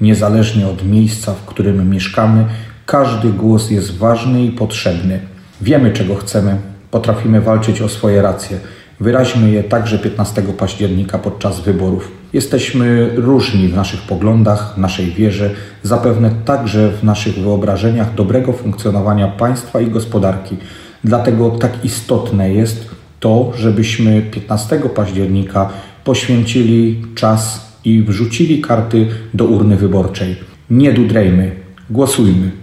Niezależnie od miejsca, w którym mieszkamy, każdy głos jest ważny i potrzebny. Wiemy, czego chcemy, potrafimy walczyć o swoje racje. Wyraźmy je także 15 października podczas wyborów. Jesteśmy różni w naszych poglądach, naszej wierze, zapewne także w naszych wyobrażeniach dobrego funkcjonowania państwa i gospodarki. Dlatego tak istotne jest to, żebyśmy 15 października poświęcili czas i wrzucili karty do urny wyborczej. Nie dudrejmy, głosujmy.